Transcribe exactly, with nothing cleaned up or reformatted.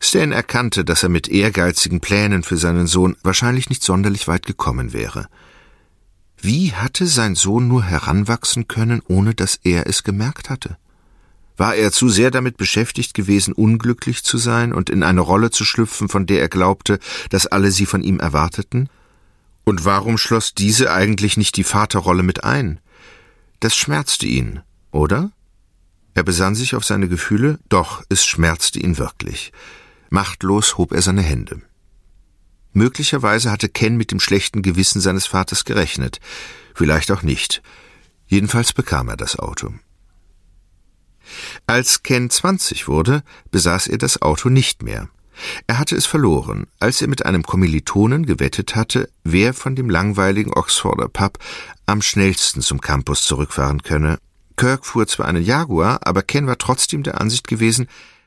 Stan erkannte, dass er mit ehrgeizigen Plänen für seinen Sohn wahrscheinlich nicht sonderlich weit gekommen wäre. Wie hatte sein Sohn nur heranwachsen können, ohne dass er es gemerkt hatte? War er zu sehr damit beschäftigt gewesen, unglücklich zu sein und in eine Rolle zu schlüpfen, von der er glaubte, dass alle sie von ihm erwarteten? Und warum schloss diese eigentlich nicht die Vaterrolle mit ein? Das schmerzte ihn, oder? Er besann sich auf seine Gefühle, doch es schmerzte ihn wirklich. Machtlos hob er seine Hände. Möglicherweise hatte Ken mit dem schlechten Gewissen seines Vaters gerechnet, vielleicht auch nicht. Jedenfalls bekam er das Auto. Als Ken zwanzig wurde, besaß er das Auto nicht mehr. Er hatte es verloren, als er mit einem Kommilitonen gewettet hatte, wer von dem langweiligen Oxforder Pub am schnellsten zum Campus zurückfahren könne. Kirk fuhr zwar einen Jaguar, aber Ken war trotzdem der Ansicht gewesen,